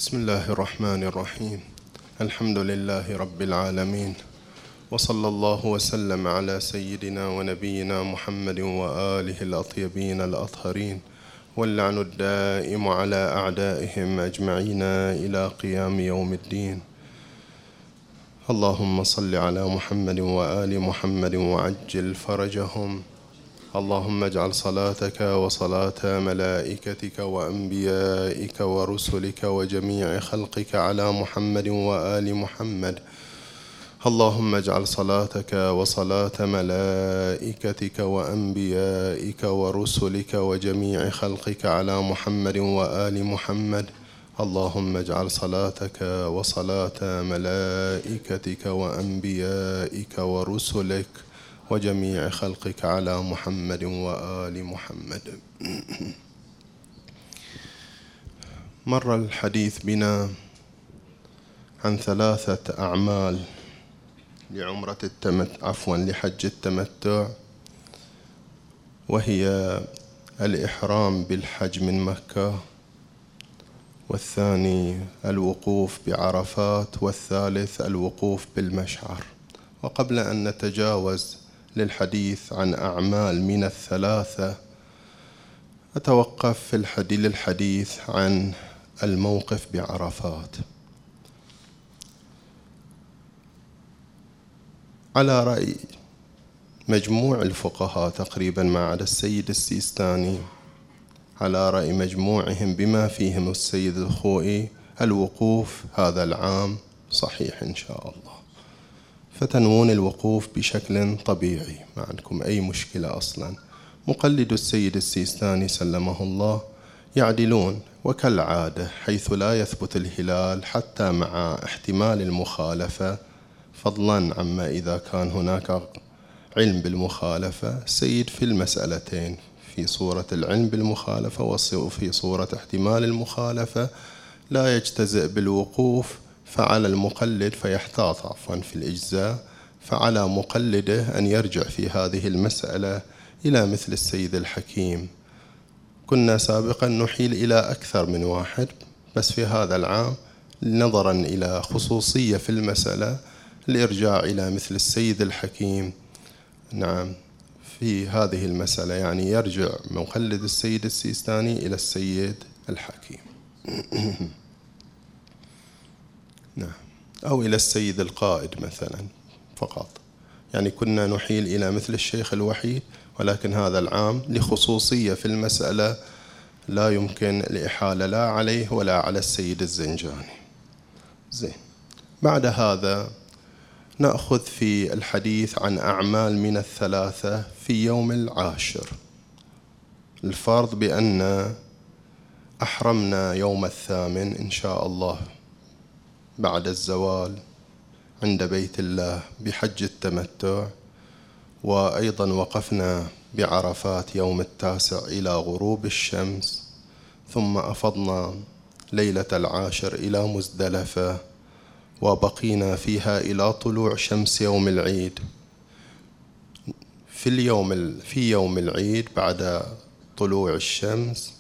بسم الله الرحمن الرحيم. الحمد لله رب العالمين، وصلى الله وسلم على سيدنا ونبينا محمد وآله الأطيبين الأطهرين، واللعن الدائم على أعدائهم أجمعين إلى قيام يوم الدين. اللهم صل على محمد وآل محمد وعجل فرجهم. اللهم اجعل صلاتك وصلاة ملائكتك وأنبيائك ورسلك وجميع خلقك على محمد وآل محمد. اللهم اجعل صلاتك وصلاة ملائكتك وأنبيائك ورسلك وجميع خلقك على محمد وآل محمد. اللهم اجعل صلاتك وصلاة ملائكتك وأنبيائك ورسلك وجميع خلقك على محمد وآل محمد. مر الحديث بنا عن 3 أعمال لحج التمتع، وهي الإحرام بالحج من مكة، والثاني الوقوف بعرفات، والثالث الوقوف بالمشعر. وقبل أن نتجاوز للحديث عن أعمال من ال3، أتوقف في للحديث عن الموقف بعرفات. على رأي مجموع الفقهاء تقريبا ما عدا السيد السيستاني، على رأي مجموعهم بما فيهم السيد الخوئي، الوقوف هذا العام صحيح إن شاء الله، فتنوون الوقوف بشكل طبيعي، ما عندكم أي مشكلة أصلا. مقلد السيد السيستاني سلمه الله يعدلون وكالعادة، حيث لا يثبت الهلال حتى مع احتمال المخالفة، فضلا عما إذا كان هناك علم بالمخالفة. السيد في المسألتين، في صورة العلم بالمخالفة وفي صورة احتمال المخالفة، لا يجتزئ بالوقوف، فعلى المقلد فيحتاط في الإجزاء، فعلى مقلده أن يرجع في هذه المسألة إلى مثل السيد الحكيم. كنا سابقا نحيل إلى أكثر من واحد، بس في هذا العام نظرا إلى خصوصية في المسألة الإرجاع إلى مثل السيد الحكيم. نعم، في هذه المسألة يعني يرجع مقلد السيد السيستاني إلى السيد الحكيم نعم، أو إلى السيد القائد مثلا فقط. يعني كنا نحيل إلى مثل الشيخ الوحيد، ولكن هذا العام لخصوصية في المسألة لا يمكن الإحالة لا عليه ولا على السيد الزنجاني. زين، بعد هذا نأخذ في الحديث عن أعمال من ال3 في يوم العاشر. الفرض بأن أحرمنا يوم 8 إن شاء الله بعد الزوال عند بيت الله بحج التمتع، وأيضا وقفنا بعرفات يوم 9 إلى غروب الشمس، ثم أفضنا ليلة 10 إلى مزدلفة، وبقينا فيها إلى طلوع شمس يوم العيد. في يوم العيد بعد طلوع الشمس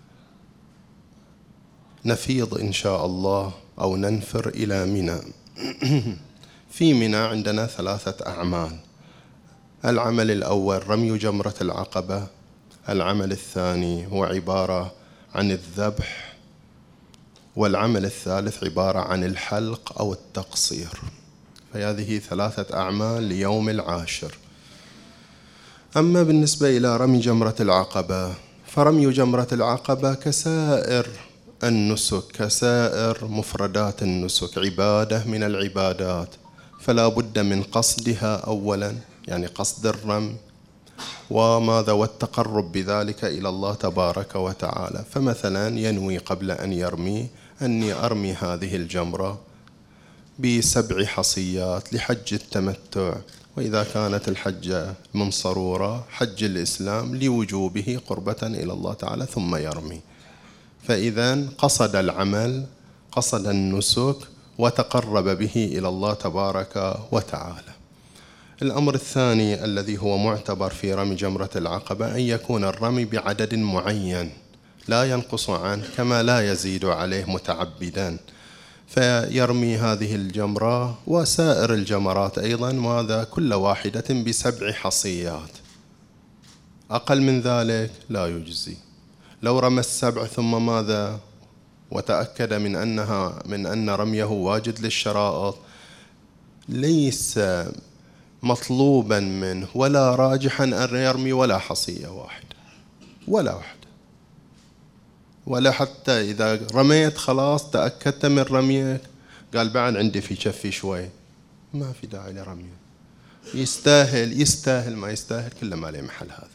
نفيض إن شاء الله أو ننفر إلى منى. في منى عندنا 3 أعمال. العمل الأول رمي جمرة العقبة، العمل الثاني هو عبارة عن الذبح، والعمل الثالث عبارة عن الحلق أو التقصير. فهذه 3 أعمال ليوم العاشر. أما بالنسبة إلى رمي جمرة العقبة، فرمي جمرة العقبة كسائر النسك، كسائر مفردات النسك، عبادة من العبادات، فلا بد من قصدها أولا، يعني قصد الرمي، وماذا والتقرب بذلك إلى الله تبارك وتعالى. فمثلا ينوي قبل أن يرمي أني أرمي هذه الجمرة ب7 حصيات لحج التمتع، وإذا كانت الحجة من صرورة حج الإسلام لوجوبه قربة إلى الله تعالى، ثم يرمي. فإذا قصد العمل، قصد النسك، وتقرب به إلى الله تبارك وتعالى. الأمر الثاني الذي هو معتبر في رمي جمرة العقبة أن يكون الرمي بعدد معين، لا ينقص عنه كما لا يزيد عليه متعبدا، فيرمي هذه الجمرة وسائر الجمرات أيضا، ماذا كل واحدة ب7 حصيات، أقل من ذلك لا يجزي. لو رمى 7 ثم ماذا وتأكد من أن رميه واجد للشرائط، ليس مطلوبا منه ولا راجحا أن يرمي ولا حصية واحدة ولا واحدة، ولا حتى إذا رميت خلاص تأكدت من رميك قال بعد عندي في كفي شوي، ما في داعي لرميه. يستاهل ما يستاهل كله ما له محل، هذا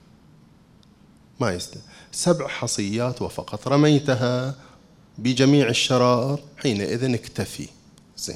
ما يستاهل. 7 حصيات وفقط رميتها بجميع الشرائط، حينئذ اكتفي. زين.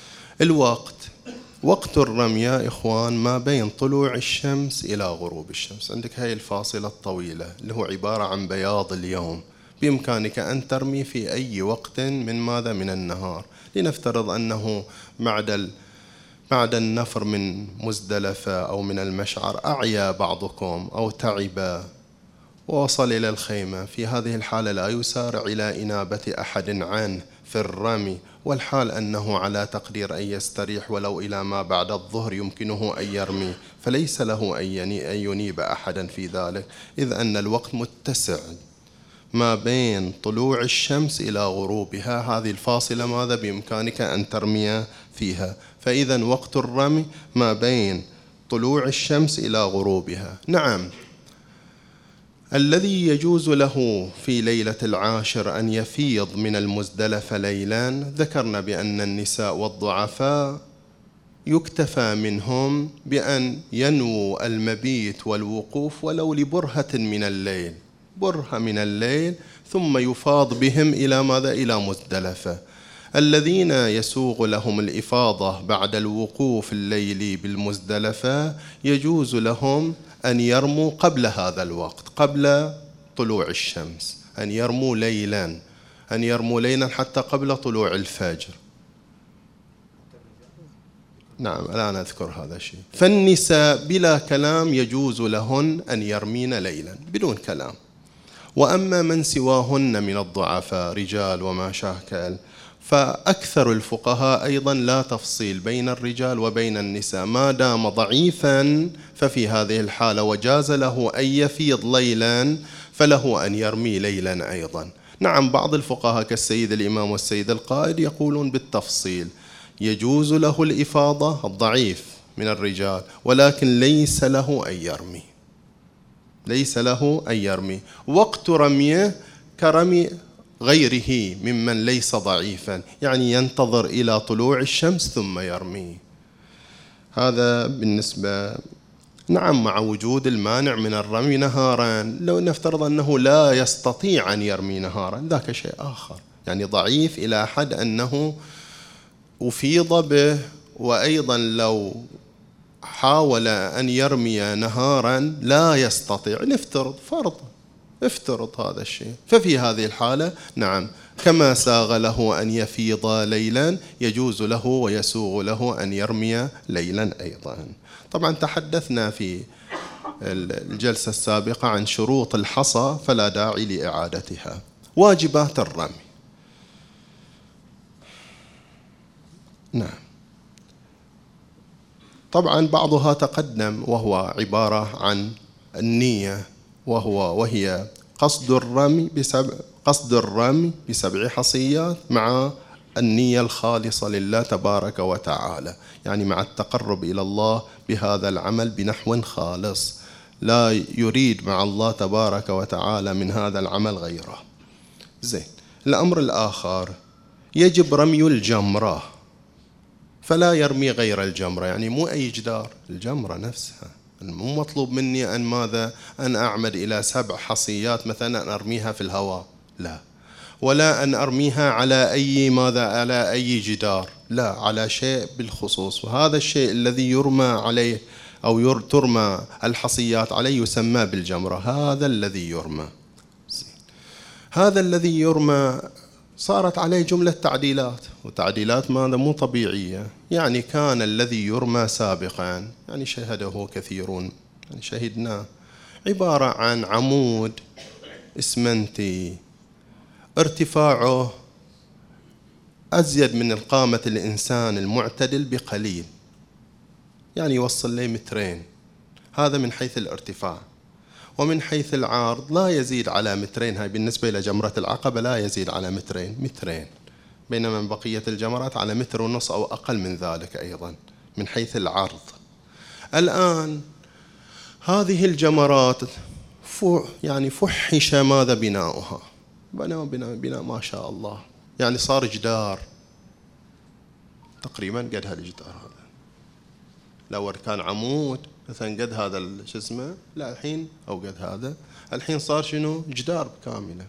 وقت الرمي يا إخوان ما بين طلوع الشمس إلى غروب الشمس. عندك هاي الفاصلة الطويلة اللي هو عبارة عن بياض اليوم، بإمكانك أن ترمي في أي وقت من النهار. لنفترض أنه بعد النفر من مزدلفة أو من المشعر أعيا بعضكم أو تعب ووصل إلى الخيمة، في هذه الحالة لا يسارع إلى إنابة أحد عنه في الرمي، والحال أنه على تقدير أن يستريح ولو إلى ما بعد الظهر يمكنه أن يرمي، فليس له أن ينيب أحدا في ذلك، إذ أن الوقت متسع ما بين طلوع الشمس إلى غروبها. هذه الفاصلة ماذا بإمكانك أن ترمي فيها. فإذا وقت الرمي ما بين طلوع الشمس إلى غروبها. نعم، الذي يجوز له في ليلة العاشر أن يفيض من المزدلفة ليلا، ذكرنا بأن النساء والضعفاء يكتفى منهم بأن ينووا المبيت والوقوف ولو لبرهة من الليل، برهة من الليل، ثم يفاض بهم إلى ماذا؟ إلى مزدلفة. الذين يسوغ لهم الإفاضة بعد الوقوف الليلي بالمزدلفة يجوز لهم أن يرموا قبل هذا الوقت، قبل طلوع الشمس، أن يرموا ليلا حتى قبل طلوع الفجر. نعم، الآن أذكر هذا الشيء. فالنساء بلا كلام يجوز لهن أن يرمين ليلا بدون كلام. وأما من سواهن من الضعفاء رجال وما شاكل، فأكثر الفقهاء أيضا لا تفصيل بين الرجال وبين النساء، ما دام ضعيفا ففي هذه الحالة وجاز له أن يفيض ليلا فله أن يرمي ليلا أيضا. نعم، بعض الفقهاء كالسيد الإمام والسيد القائد يقولون بالتفصيل، يجوز له الإفاضة الضعيف من الرجال، ولكن ليس له أن يرمي. وقت رميه كرمي غيره ممن ليس ضعيفا، يعني ينتظر إلى طلوع الشمس ثم يرمي. هذا بالنسبة. نعم، مع وجود المانع من الرمي نهارا، لو نفترض أنه لا يستطيع أن يرمي نهارا ذاك شيء آخر، يعني ضعيف إلى حد أنه أفيض به، وأيضا لو حاول أن يرمي نهارا لا يستطيع، افترض هذا الشيء، ففي هذه الحالة نعم كما ساغ له أن يفيض ليلا يجوز له ويسوغ له أن يرمي ليلا أيضا. طبعا تحدثنا في الجلسة السابقة عن شروط الحصى فلا داعي لإعادتها. واجبات الرمي. نعم، طبعا بعضها تقدم وهو عبارة عن النية، وهي قصد الرمي ب7 حصيات مع النية الخالصة لله تبارك وتعالى، يعني مع التقرب إلى الله بهذا العمل بنحو خالص، لا يريد مع الله تبارك وتعالى من هذا العمل غيره. زين. الأمر الآخر يجب رمي الجمرة، فلا يرمي غير الجمرة، يعني مو أي جدار، الجمرة نفسها. مو مطلوب مني أن ماذا؟ أن أعمد إلى 7 حصيات مثلا أن أرميها في الهواء، لا، ولا أن أرميها على أي جدار، لا، على شيء بالخصوص. وهذا الشيء الذي يرمى عليه أو ترمى الحصيات عليه يسمى بالجمرة. هذا الذي يرمى صارت عليه جملة تعديلات، وتعديلات ماذا؟ مو طبيعية. يعني كان الذي يرمى سابقا، يعني شهده كثيرون، يعني شهدناه، عبارة عن عمود إسمنتي ارتفاعه أزيد من القامة الإنسان المعتدل بقليل، يعني يوصل لي 2 متر، هذا من حيث الارتفاع. ومن حيث العرض لا يزيد على 2 متر، هاي بالنسبة إلى جمرة العقبة لا يزيد على 2 متر، بينما من بقية الجمرات على 1.5 متر أو أقل من ذلك أيضا من حيث العرض. الآن هذه الجمرات يعني فحش ماذا بناؤها، بناء ما شاء الله، يعني صار جدار تقريبا قد هالجدار هذا، لو كان عمود مثلا قد هذا شو اسمه، لا الحين او قد هذا، الحين صار شنو؟ جدار كامله.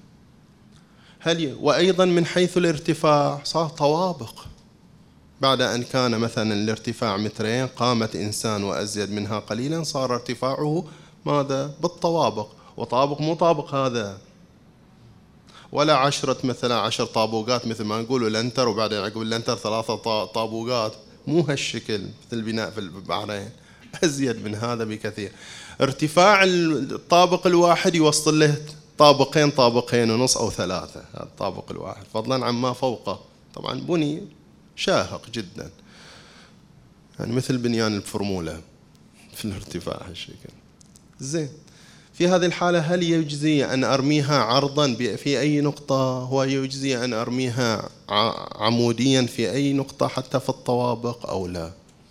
وايضا من حيث الارتفاع صار طوابق، بعد ان كان مثلا الارتفاع 2 متر، قامة انسان وازيد منها قليلا، صار ارتفاعه ماذا؟ بالطوابق. وطابق مو طابق هذا ولا 10 مثلا 10 طابوقات مثل ما نقولوا لنتر، وبعدين عقب اللنتر 3 طابوقات، مو هالشكل مثل البناء في البحرين، أزيد من هذا بكثير. ارتفاع الطابق الواحد يوصل له طابقين ونص أو 3، الطابق الواحد فضلا عما فوقه. طبعا بني شاهق جدا، يعني مثل بنيان الفورمولا في الارتفاع هالشكل. زين، في هذه الحالة هل يجزي أن أرميها عرضا في أي نقطة؟ هو يجزي أن أرميها عموديا في أي نقطة حتى في الطوابق أو لا؟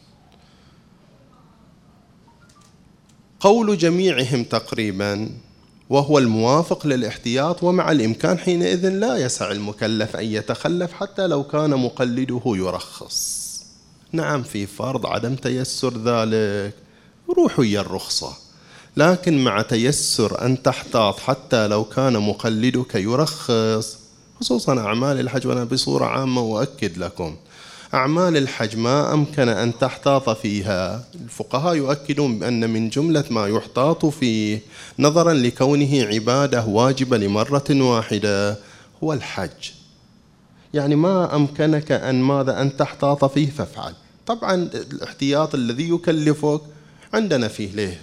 قول جميعهم تقريبا، وهو الموافق للاحتياط، ومع الإمكان حينئذ لا يسع المكلف أن يتخلف حتى لو كان مقلده يرخص. نعم، في فرض عدم تيسر ذلك روح ويا الرخصة، لكن مع تيسر أن تحتاط حتى لو كان مقلدك يرخص، خصوصا أعمال الحج. وأنا بصورة عامة أؤكد لكم أعمال الحج ما أمكن أن تحتاط فيها، الفقهاء يؤكدون بأن من جملة ما يحتاط فيه نظرا لكونه عبادة واجبة لمرة واحدة هو الحج. يعني ما أمكنك أن تحتاط فيه فافعل. طبعا الاحتياط الذي يكلفك عندنا فيه ليه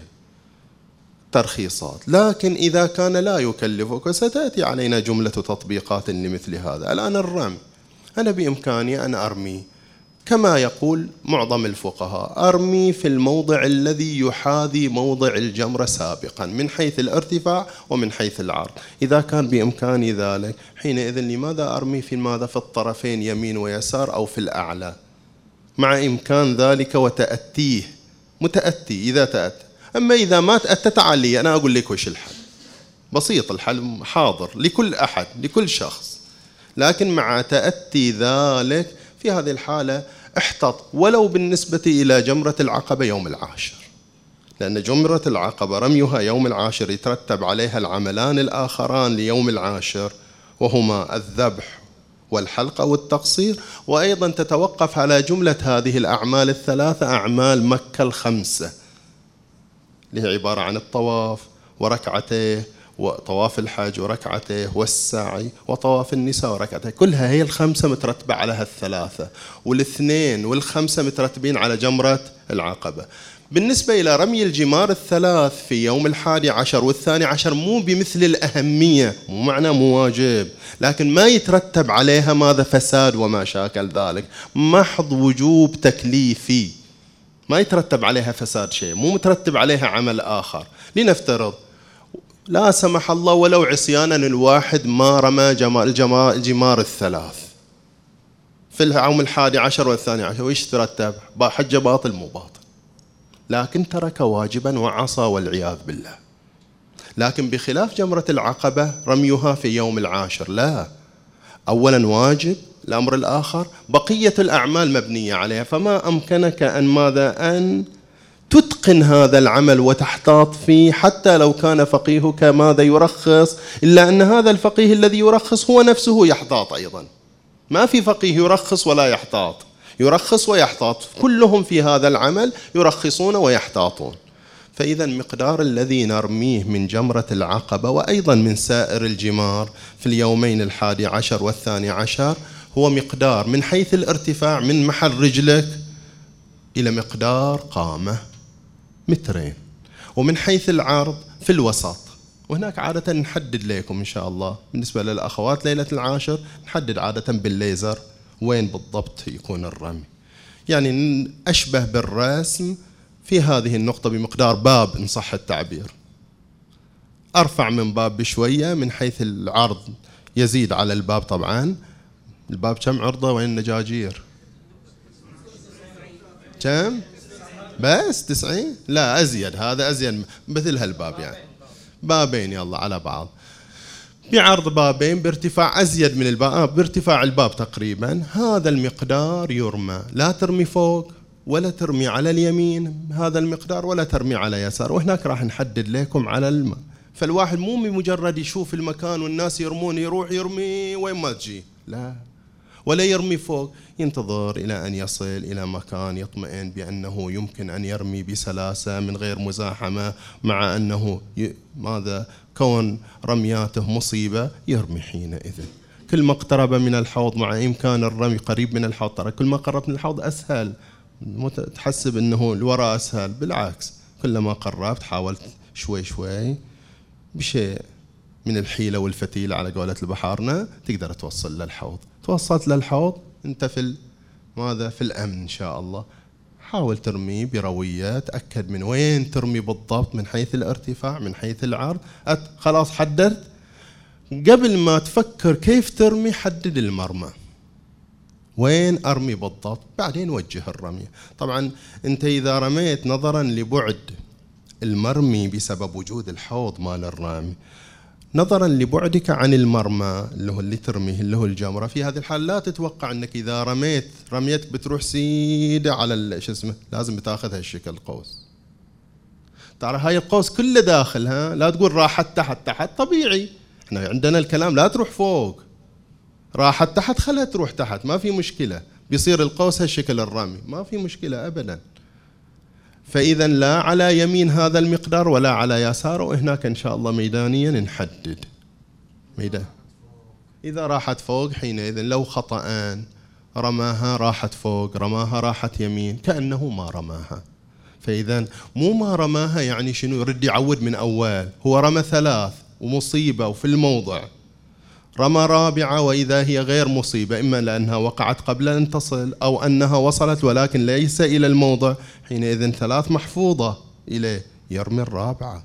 ترخيصات، لكن إذا كان لا يكلفك، وستأتي علينا جملة تطبيقات لمثل هذا. الآن الرمي، أنا بإمكاني أن أرمي كما يقول معظم الفقهاء، أرمي في الموضع الذي يحاذي موضع الجمرة سابقا من حيث الارتفاع ومن حيث العرض. إذا كان بإمكاني ذلك حينئذ لماذا أرمي في الطرفين يمين ويسار أو في الأعلى، مع إمكان ذلك وتأتيه متأتي إذا تأتى. أما إذا ما تأتى تعالي أنا أقول لك وش الحل، بسيط، الحل حاضر لكل أحد لكل شخص، لكن مع تأتي ذلك في هذه الحالة احتط ولو بالنسبة إلى جمرة العقبة يوم العاشر، لأن جمرة العقبة رميها يوم العاشر يترتب عليها العملان الآخران ليوم العاشر، وهما الذبح والحلق والتقصير، وأيضا تتوقف على جملة هذه الأعمال الثلاثة أعمال مكة ال5 اللي هي عبارة عن الطواف وركعتيه، وطواف الحج وركعتيه، والسعي وطواف النساء وركعتيه، كلها هي ال5 مترتبة على ال3، وال2 وال5 مترتبين على جمرة العقبة. بالنسبة إلى رمي الجمار ال3 في يوم 11 وال12 مو بمثل الأهمية، مو معنى مو واجب، لكن ما يترتب عليها ماذا فساد وما شاكل ذلك، محض وجوب تكليفي، ما يترتب عليها فساد شيء، مو مترتب عليها عمل آخر. لنفترض لا سمح الله ولو عصيانا الواحد ما رمى الجمار ال3 في اليوم 11 وال12، وإيش ترتب؟ حجة باطل مو باطل، لكن ترك واجبا وعصى والعياذ بالله. لكن بخلاف جمرة العقبة رميها في يوم العاشر لا، أولا واجب، الأمر الآخر بقية الأعمال مبنية عليها، فما أمكنك أن تتقن هذا العمل وتحتاط فيه حتى لو كان فقيهك ماذا يرخص، إلا أن هذا الفقيه الذي يرخص هو نفسه يحتاط أيضا. ما في فقيه يرخص ولا يحتاط، يرخص ويحتاط، كلهم في هذا العمل يرخصون ويحتاطون. فإذا مقدار الذي نرميه من جمرة العقبة وأيضا من سائر الجمار في اليومين 11 وال12 هو مقدار من حيث الارتفاع من محل رجلك إلى مقدار قامة 2 متر، ومن حيث العرض في الوسط وهناك عادة نحدد لكم إن شاء الله بالنسبة للأخوات ليلة العاشر نحدد عادة بالليزر وين بالضبط يكون الرمي، يعني أشبه بالرسم في هذه النقطة بمقدار باب إن صح التعبير، أرفع من باب بشوية من حيث العرض يزيد على الباب. طبعا الباب كم عرضه وين النجاجير؟ كم؟ بس 90؟ لا أزيد، هذا أزيد مثل هالباب يعني بابين يلا على بعض بعرض بابين بارتفاع أزيد من الباب، بارتفاع الباب تقريبا. هذا المقدار يرمى، لا ترمي فوق ولا ترمي على اليمين هذا المقدار ولا ترمي على يسار، وهناك راح نحدد لكم على الماء. فالواحد مو بمجرد يشوف المكان والناس يرمون يروح يرمي وين ما تجي، لا، ولا يرمي فوق، ينتظر إلى أن يصل إلى مكان يطمئن بأنه يمكن أن يرمي بسلاسة من غير مزاحمة، مع أنه ماذا كون رمياته مصيبة يرمي حينئذ. كل ما اقترب من الحوض مع إمكان الرمي قريب من الحوض، ترى كل ما قربت من الحوض أسهل، تحسب أنه الوراء أسهل، بالعكس كلما قربت حاولت شوي شوي بشيء من الحيلة والفتيلة على قولة البحارنا تقدر توصل للحوض. توصلت للحوض أنت في ماذا في الأمن إن شاء الله. حاول ترمي بروية، تأكد من وين ترمي بالضبط من حيث الارتفاع من حيث العرض. خلاص حددت، قبل ما تفكر كيف ترمي حدد المرمى وين أرمي بالضبط، بعدين وجه الرمية. طبعا أنت إذا رميت نظرا لبعد المرمي بسبب وجود الحوض مال الرامي، نظرا لبعدك عن المرمى اللي هو اللي ترميه اللي هو الجمرة، في هذه الحال لا تتوقع أنك إذا رميتك بتروح سيدة على شو اسمه، لازم بتاخذها الشكل قوس. ترى هاي القوس كله داخل، لا تقول راحت تحت طبيعي، احنا عندنا الكلام لا تروح فوق، راحت تحت خلها تروح تحت ما في مشكلة، بيصير القوس هالشكل الرمي ما في مشكلة أبدا. فإذا لا على يمين هذا المقدار ولا على يساره، وهناك إن شاء الله ميدانيا نحدد ميدان. إذا راحت فوق حينئذ لو خطأ رماها راحت فوق، رماها راحت يمين، كأنه ما رماها. فإذا مو ما رماها يعني شنو يرد يعود من أول، هو رمى 3 ومصيبة وفي الموضع، رمى 4 وإذا هي غير مصيبة، إما لأنها وقعت قبل أن تصل أو أنها وصلت ولكن ليس إلى الموضع، حينئذ 3 محفوظة إليه، يرمي 4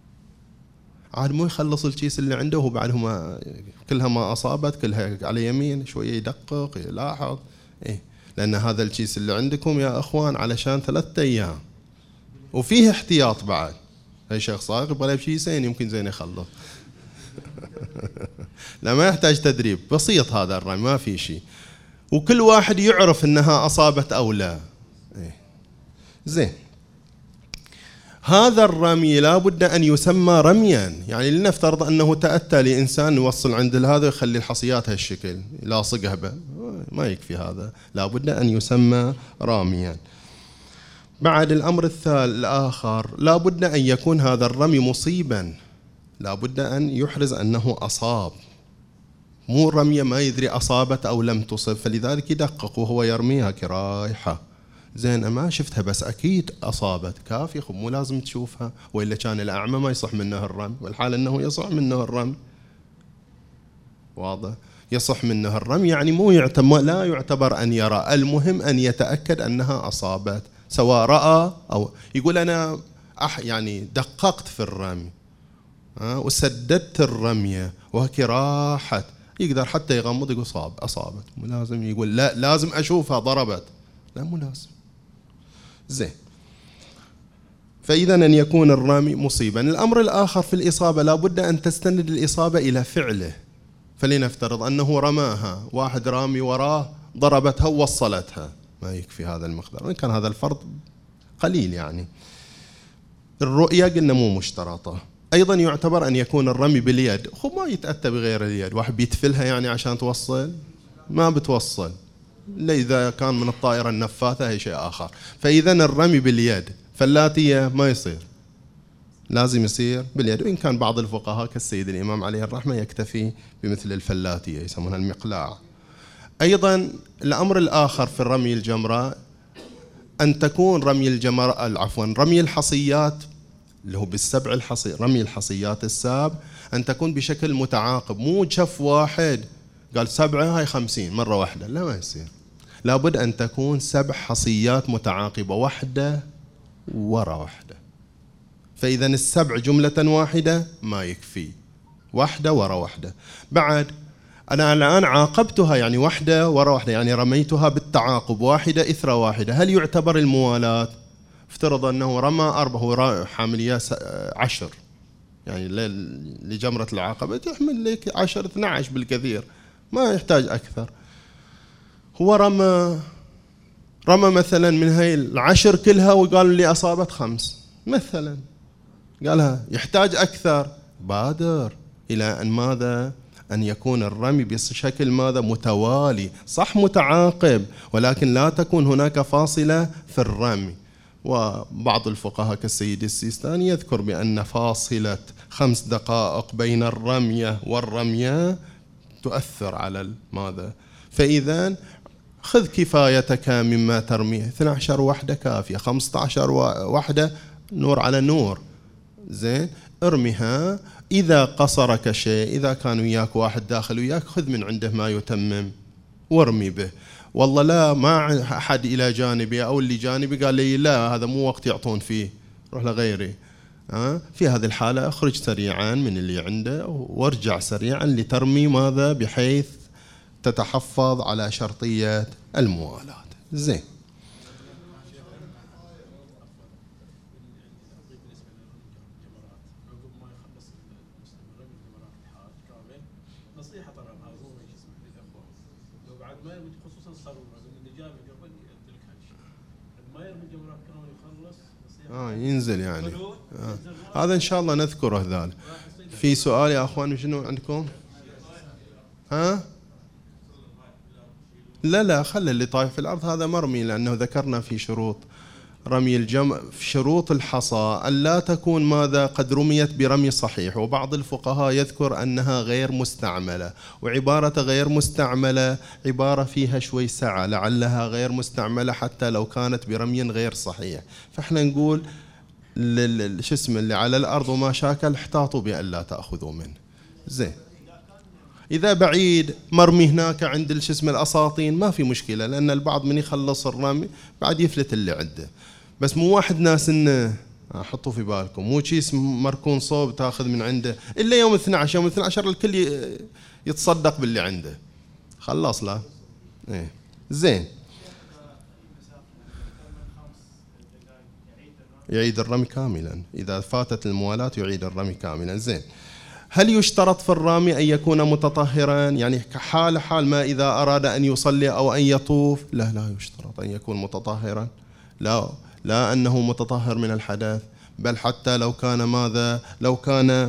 عاد مو يخلص الكيس اللي عنده وبعدها كلها ما أصابت كلها على يمين، شوية يدقق يلاحظ لأن هذا الكيس اللي عندكم يا أخوان علشان 3 أيام وفيه احتياط بعد. هاي شيخ صاغ يبغى بكيسين يمكن زين يخلص. لا ما يحتاج تدريب، بسيط هذا الرمي ما في شيء، وكل واحد يعرف انها اصابت او لا. زين، هذا الرمي لابد ان يسمى رميا، يعني لنفترض انه تأتى لانسان يوصل عند هذا ويخلي الحصيات هالشكل لاصقها ما يكفي، هذا لابد ان يسمى راميا. بعد الامر الآخر لابد ان يكون هذا الرمي مصيبا، لابد أن يحرز أنه أصاب، مو رمية ما يدري أصابت أو لم تصب، فلذلك يدقق وهو يرميها كرايحة زين ما شفتها بس أكيد أصابت، كافي مو لازم تشوفها، وإلا كان الأعمى ما يصح منه الرمي، والحال أنه يصح منه الرمي. واضح؟ يصح منه الرمي يعني مو لا يعتبر أن يرى، المهم أن يتأكد أنها أصابت، سواء رأى أو يقول أنا يعني دققت في الرمي وسددت الرمية وهكي راحت، يقدر حتى يغمض يقول أصابت، مو لازم يقول لا لازم أشوفها ضربت، لا مو لازم. زين، فإذا أن يكون الرامي مصيبا. الأمر الآخر في الإصابة لابد أن تستند الإصابة إلى فعله، فلنفترض أنه رماها، واحد رامي وراه ضربتها ووصلتها، ما يكفي هذا المقدار، وإن كان هذا الفرض قليل يعني. الرؤية قلنا مو مشترطة. أيضا يعتبر أن يكون الرمي باليد، ما يتأتى بغير اليد، واحد بيتفلها يعني عشان توصل ما بتوصل، إلا إذا كان من الطائرة النفاثة هي شيء آخر. فإذا الرمي باليد فلاتية ما يصير، لازم يصير باليد، وإن كان بعض الفقهاء كالسيد الإمام عليه الرحمة يكتفي بمثل الفلاتية يسمونها المقلاع. أيضا الأمر الآخر في الرمي الجمرة أن تكون رمي الحصيات اللي هو بالسبع رمي الحصيات الساب أن تكون بشكل متعاقب، مو جف واحد قال 7 هاي 50 مرة واحدة، لا ما يصير. لابد أن تكون 7 حصيات متعاقبة واحدة ورا واحدة. فإذا السبع جملة واحدة ما يكفي، واحدة ورا واحدة. بعد أنا الآن عاقبتها يعني واحدة ورا واحدة، يعني رميتها بالتعاقب واحدة إثر واحدة، هل يعتبر الموالاة؟ افترض أنه رمى 4 هو حامل 10، يعني لجمرة العقبة تحمل لك 10 12 بالكثير، ما يحتاج أكثر. هو رمى مثلا من هاي 10 كلها وقال لي أصابت 5 مثلا، قالها يحتاج أكثر، بادر إلى أن ماذا؟ أن يكون الرمي بشكل ماذا؟ متوالي، صح متعاقب، ولكن لا تكون هناك فاصلة في الرمي. وبعض الفقهاء كالسيد السيستاني يذكر بأن فاصلة 5 دقائق بين الرمية والرمية تؤثر على ماذا؟ فإذا خذ كفايتك مما ترميه، 12 وحدة كافية، 15 وحدة نور على نور، زين ارميها. إذا قصرك شيء، إذا كان وياك واحد داخل وياك، خذ من عنده ما يتمم وارمي به. والله لا ما أحد إلى جانبي أو اللي جانبي قال لي لا هذا مو وقت يعطون فيه، روح لغيري. في هذه الحالة اخرج سريعا من اللي عنده وارجع سريعا لترمي ماذا؟ بحيث تتحفظ على شرطية الموالاة. زين. ينزل يعني هذا إن شاء الله نذكره. ذلك في سؤال يا أخوان شنو عندكم؟ لا خلي اللي طايح في الأرض هذا مرمي، لأنه ذكرنا في شروط رمي الجمع في شروط الحصى أن لا تكون ماذا؟ قد رميت برمي صحيح. وبعض الفقهاء يذكر أنها غير مستعملة، وعبارة غير مستعملة عبارة فيها شوي سعة، لعلها غير مستعملة حتى لو كانت برمي غير صحيح. فإحنا نقول شو اسمه اللي على الأرض وما شاكل احتاطوا بأن لا تأخذوا منه. زين. إذا بعيد مرمي هناك عند شو اسمه الأساطين ما في مشكلة، لأن البعض من يخلص الرمي بعد يفلت اللي عنده. بس مو واحد ناس إنه حطوا في بالكم مو كيس مركون صوب تاخذ من عنده إلا يوم 12. يوم 12 الكل يتصدق باللي عنده، خلص لا. إيه. زين. يعيد الرمي كاملا، إذا فاتت الموالاة يعيد الرمي كاملا. زين. هل يشترط في الرامي أن يكون متطهرا؟ يعني حال ما إذا أراد أن يصلي أو أن يطوف، لا يشترط أن يكون متطهرا، لا أنه متطهر من الحدث، بل حتى لو كان ماذا؟ لو كان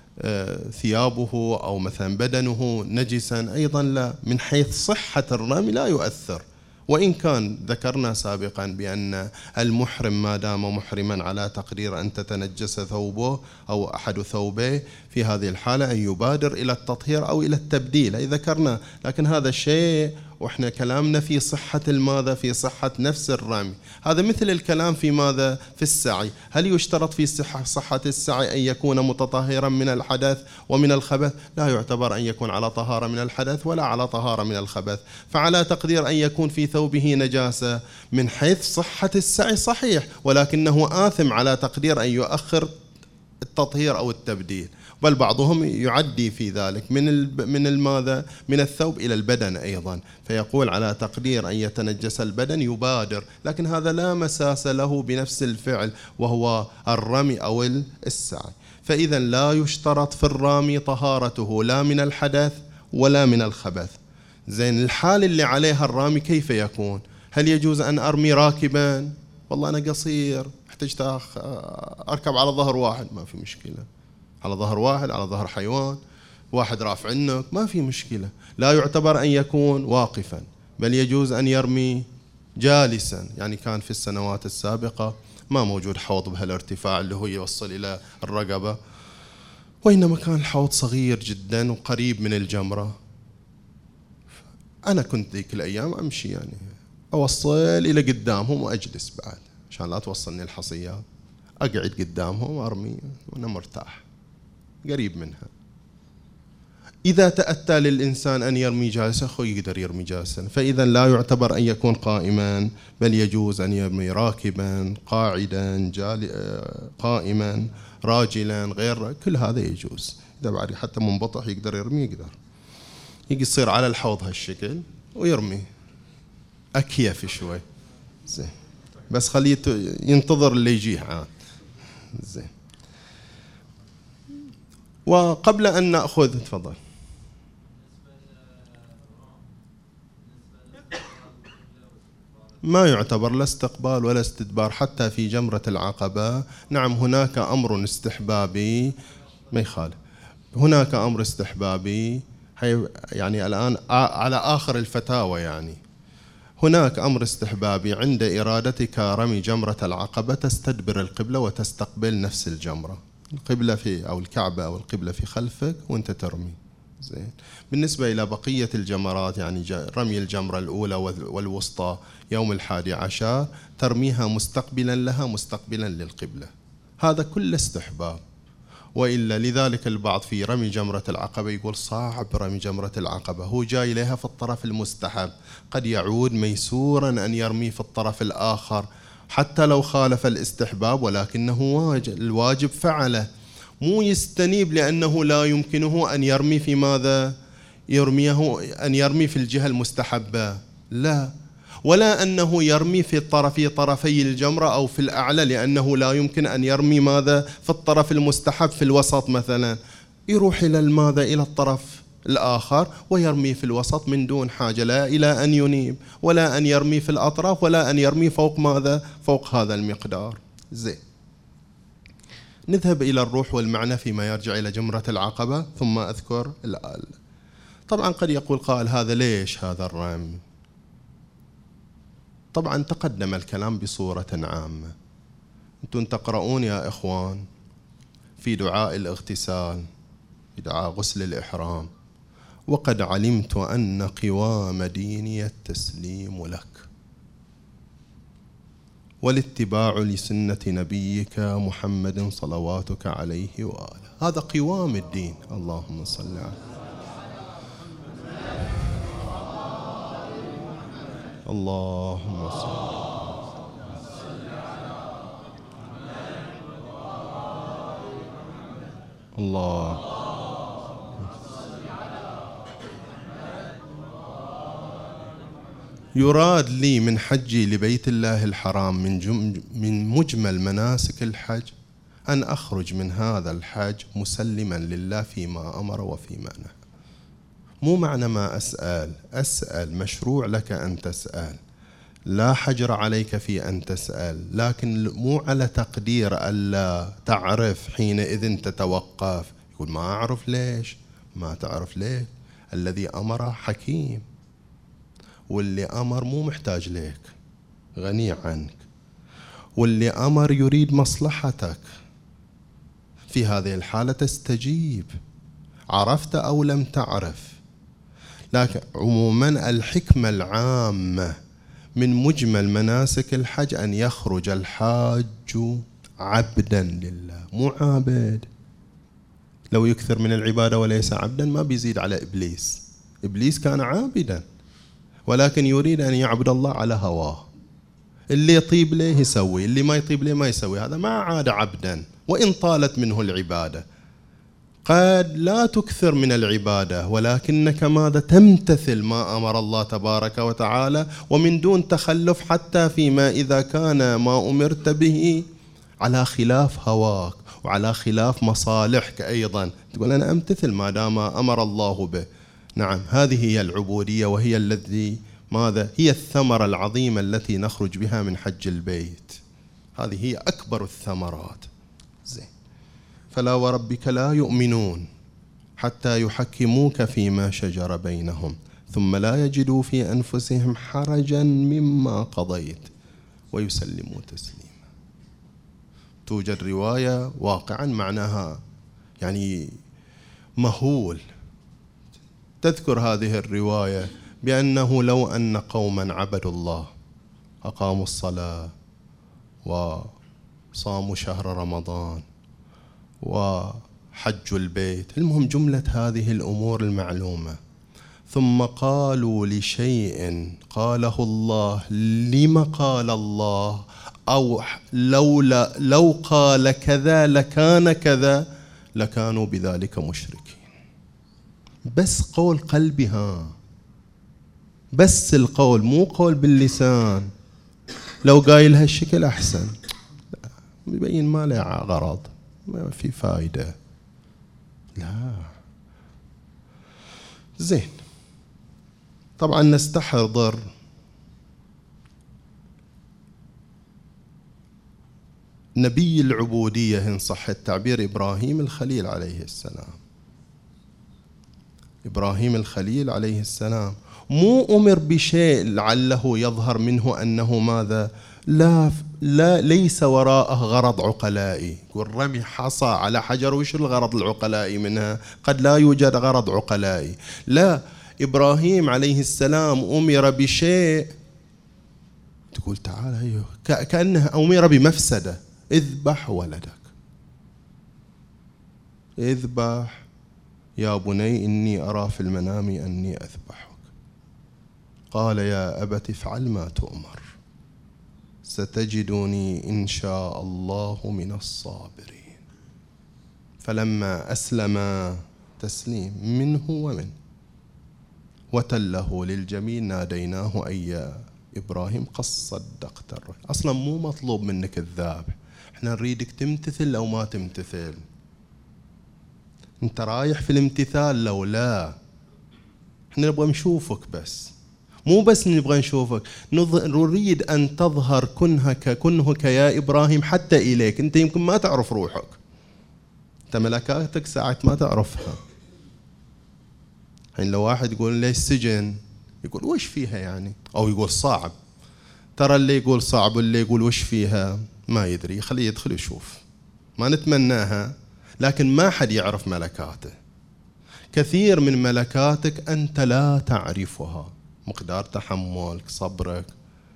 ثيابه أو مثلا بدنه نجسا أيضا لا، من حيث صحة الرمي لا يؤثر. وإن كان ذكرنا سابقا بأن المحرم ما دام محرما على تقدير أن تتنجس ثوبه أو أحد ثوبيه، في هذه الحالة أن يبادر إلى التطهير أو إلى التبديل، أي ذكرنا. لكن هذا الشيء وإحنا كلامنا في صحة الماذا؟ في صحة نفس الرمي. هذا مثل الكلام في ماذا؟ في السعي. هل يشترط في صحة السعي أن يكون متطهرا من الحدث ومن الخبث؟ لا يعتبر أن يكون على طهارة من الحدث ولا على طهارة من الخبث. فعلى تقدير أن يكون في ثوبه نجاسة من حيث صحة السعي صحيح، ولكنه آثم على تقدير أن يؤخر التطهير أو التبديل. بل بعضهم يعدي في ذلك من الماذا؟ من الثوب إلى البدن أيضا، فيقول على تقدير أن يتنجس البدن يبادر، لكن هذا لا مساس له بنفس الفعل وهو الرمي أو السعي. فإذا لا يشترط في الرامي طهارته لا من الحدث ولا من الخبث. زين. الحال اللي عليها الرامي كيف يكون؟ هل يجوز أن أرمي راكبا؟ والله أنا قصير احتجت أركب على ظهر واحد، ما في مشكلة، على ظهر واحد، على ظهر حيوان، واحد رافع عنك، ما في مشكلة. لا يعتبر أن يكون واقفا، بل يجوز أن يرمي جالسا. يعني كان في السنوات السابقة ما موجود حوض بهالارتفاع اللي هو يوصل إلى الرقبة، وإنما كان الحوض صغير جدا وقريب من الجمرة. أنا كنت ذيك الأيام أمشي يعني أوصل إلى قدامهم وأجلس بعد عشان لا توصلني الحصيات، أقعد قدامهم وأرمي وأنا مرتاح قريب منها. إذا تأتى للإنسان أن يرمي جالسا يقدر يرمي جالسا، فإذا لا يعتبر أن يكون قائما، بل يجوز أن يرمي راكبا، قاعدا، قائما، راجلا، غير كل هذا يجوز. إذا بعد حتى منبطح يقدر يرمي، يقدر يصير على الحوض هالشكل ويرمي أكيف شوي زين، بس خليه ينتظر اللي يجيه عاد زين. وقبل أن نأخذ تفضل. ما يعتبر لا استقبال ولا استدبار حتى في جمرة العقبة. نعم هناك أمر استحبابي، ما يخالف، هناك أمر استحبابي يعني الآن على آخر الفتاوى، يعني هناك أمر استحبابي عند إرادتك رمي جمرة العقبة تستدبر القبلة وتستقبل نفس الجمرة، القبلة في أو الكعبة أو القبلة في خلفك وأنت ترمي زين. بالنسبة إلى بقية الجمرات يعني رمي الجمرة الأولى والوسطى يوم 11 ترميها مستقبلا لها، مستقبلا للقبلة، هذا كله استحباب. وإلا لذلك البعض في رمي جمرة العقبة يقول صعب رمي جمرة العقبة، هو جاي لها في الطرف المستحب، قد يعود ميسورا أن يرمي في الطرف الآخر حتى لو خالف الاستحباب، ولكنه الواجب فعله، مو يستنيب لأنه لا يمكنه أن يرمي في ماذا؟ أن يرمي في الجهة المستحبة، لا، ولا أنه يرمي في طرفي الجمرة أو في الأعلى لأنه لا يمكن أن يرمي ماذا؟ في الطرف المستحب في الوسط مثلا، يروح إلى ماذا؟ إلى الطرف الآخر ويرمي في الوسط من دون حاجة لا إلى أن ينيب ولا أن يرمي في الأطراف ولا أن يرمي فوق ماذا؟ فوق هذا المقدار زين. نذهب إلى الروح والمعنى فيما يرجع إلى جمرة العقبة ثم أذكر الآل. طبعا قد يقول قائل هذا ليش هذا الرمي؟ طبعا تقدم الكلام بصورة عامة، أنتم تقرؤون يا إخوان في دعاء الاغتسال، في دعاء غسل الإحرام، وقد علمت أن قوام ديني التسليم لك والاتباع لسنة نبيك محمد صلواتك عليه وآله، هذا قوام الدين. اللهم صل على اللهم صل الله. يراد لي من حجي لبيت الله الحرام من مجمل مناسك الحج أن أخرج من هذا الحج مسلما لله فيما أمر وفيما نهى. مو معنى ما أسأل مشروع لك أن تسأل، لا حجر عليك في أن تسأل، لكن مو على تقدير ألا تعرف حينئذ تتوقف. يقول ما أعرف ليش، ما تعرف ليه، الذي أمر حكيم، واللي أمر مو محتاج لك، غني عنك، واللي أمر يريد مصلحتك، في هذه الحالة تستجيب عرفت أو لم تعرف. لكن عموما الحكمة العامة من مجمل مناسك الحج أن يخرج الحاج عبدا لله، مو عابد. لو يكثر من العبادة وليس عبدا ما بيزيد على إبليس، إبليس كان عابدا ولكن يريد أن يعبد الله على هواه، اللي يطيب له يسوي، اللي ما يطيب له ما يسوي، هذا ما عاد عبدا وإن طالت منه العبادة. قد لا تكثر من العبادة ولكنك ماذا؟ تمتثل ما أمر الله تبارك وتعالى ومن دون تخلف، حتى فيما إذا كان ما أمرت به على خلاف هواك وعلى خلاف مصالحك أيضا، تقول أنا أمتثل ما دام أمر الله به. نعم هذه هي العبودية، وهي التي ماذا؟ هي الثمرة العظيمة التي نخرج بها من حج البيت، هذه هي أكبر الثمرات زين. فلا وربك لا يؤمنون حتى يحكموك فيما شجر بينهم ثم لا يجدوا في أنفسهم حرجا مما قضيت ويسلموا تسليما. توجد رواية واقعا معناها يعني مهول، تذكر هذه الرواية بأنه لو أن قوما عبدوا الله أقاموا الصلاة صاموا شهر رمضان وحجوا البيت، المهم جملة هذه الأمور المعلومة. ثم قالوا لشيء قاله الله لما قال الله، أو لو قال كذا لكان كذا، لكانوا بذلك مشركين. بس قول قلبها، بس القول، مو قول باللسان. لو قايل هالشكل أحسن، يبين ما له غرض، ما في فائدة. لا زين. طبعا نستحضر نبي العبودية إن صح التعبير إبراهيم الخليل عليه السلام. إبراهيم الخليل عليه السلام مو أمر بشيء لعله يظهر منه أنه ماذا؟ لا ليس وراءه غرض عقلائي. يقول رمي حصى على حجر، وش الغرض العقلائي منها؟ قد لا يوجد غرض عقلائي. لا، إبراهيم عليه السلام أمر بشيء تقول تعال أيوه، كأنه أمر بمفسدة. اذبح ولدك، اذبح يا بني إني أرى في المنام أني أذبحك. قال يا أبت افعل ما تؤمر ستجدني إن شاء الله من الصابرين. فلما أسلم تسليم منه ومن وتله للجبين ناديناه أي يا إبراهيم قد صدقت الرؤيا. أصلا مو مطلوب منك الذبح، احنا نريدك تمتثل أو ما تمتثل. انت رايح في الامتثال لو لا، احنا نبغى نشوفك بس، مو بس نبغى نشوفك، نريد أن تظهر كنهك يا إبراهيم حتى إليك. أنت يمكن ما تعرف روحك، أنت ملكاتك ساعة ما تعرفها. يعني لو واحد يقول ليش سجن، يقول وش فيها يعني، أو يقول صعب. ترى اللي يقول صعب واللي يقول وش فيها ما يدري، خليه يدخل يشوف. ما نتمناها، لكن ما حد يعرف ملكاته. كثير من ملكاتك أنت لا تعرفها، مقدار تحملك، صبرك،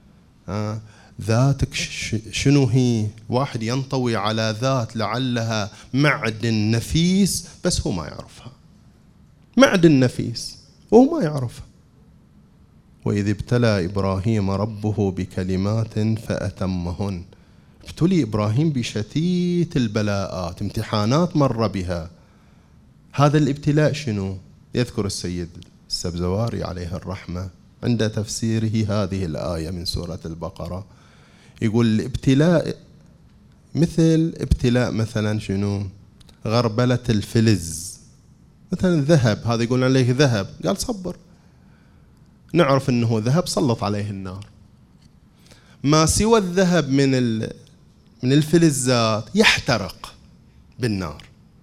ذاتك شنو هي. واحد ينطوي على ذات لعلها معدن نفيس بس هو ما يعرفها، معدن نفيس وهو ما يعرفها. وإذ ابتلى إبراهيم ربه بكلمات فأتمهن. ابتلي إبراهيم بشتيت البلاءات، امتحانات مر بها. هذا الابتلاء شنو؟ يذكر السيد السبزواري عليه الرحمة عند تفسيره هذه الآية من سورة البقرة، يقول الابتلاء مثل ابتلاء مثلا شنو؟ غربلة الفلز، مثلا ذهب، هذا يقول عليه ذهب، قال صبر، نعرف أنه ذهب، سلط عليه النار. ما سوى الذهب من الفلزات يحترق بالنار،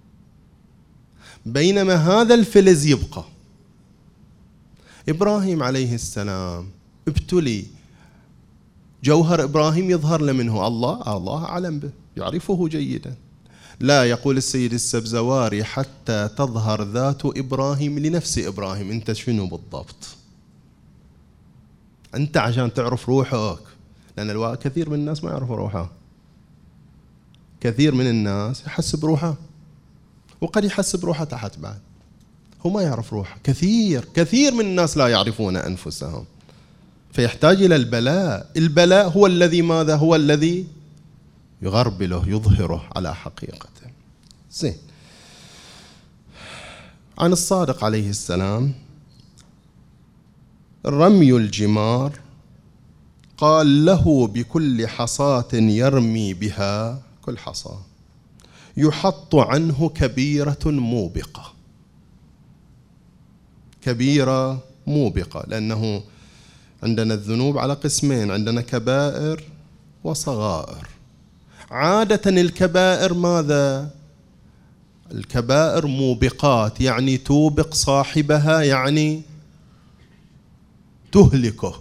بينما هذا الفلز يبقى. إبراهيم عليه السلام ابتلي، جوهر إبراهيم يظهر له منه، الله أعلم به، يعرفه جيدا. لا، يقول السيد السبزواري حتى تظهر ذات إبراهيم لنفس إبراهيم. أنت شنو بالضبط؟ أنت عشان تعرف روحك، لأن كثير من الناس ما يعرفوا روحه. كثير من الناس يحسب روحه، وقد يحسب روحه تحت بعد، هو ما يعرف روحه. كثير من الناس لا يعرفون أنفسهم، فيحتاج إلى البلاء. البلاء هو الذي ماذا؟ هو الذي يغربله، يظهره على حقيقته. زين. عن الصادق عليه السلام رمي الجمار، قال له بكل حصاة يرمي بها، كل حصاة يحط عنه كبيرة موبقة. كبيرة موبقة، لأنه عندنا الذنوب على قسمين، عندنا كبائر وصغائر. عادة الكبائر ماذا؟ الكبائر موبقات، يعني توبق صاحبها، يعني تهلكه،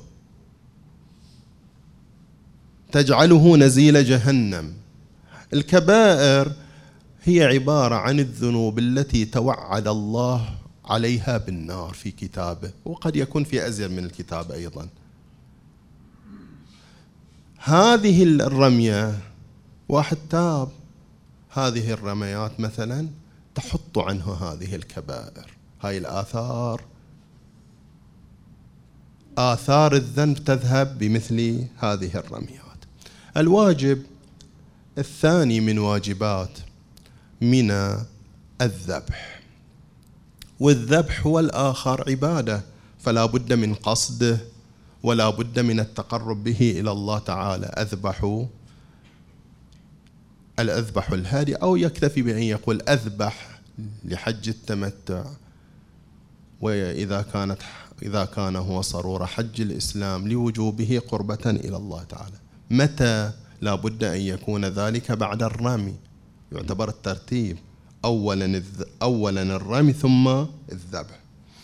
تجعله نزيل جهنم. الكبائر هي عبارة عن الذنوب التي توعد الله عليها بالنار في كتابه، وقد يكون في أزيد من الكتاب أيضا. هذه الرمية واحد تاب، هذه الرميات مثلا تحط عنه هذه الكبائر. هاي الآثار، آثار الذنب تذهب بمثل هذه الرميات. الواجب الثاني من واجبات منى الذبح، والذبح هو الآخر عبادة، فلا بد من قصده ولا بد من التقرب به إلى الله تعالى. أذبح الهادي، أو يكتفي بأن يقول أذبح لحج التمتع، إذا كان هو صرور حج الإسلام لوجوبه قربة إلى الله تعالى. متى؟ لا بد أن يكون ذلك بعد الرمي، يعتبر الترتيب أولا الرمي ثم الذبح.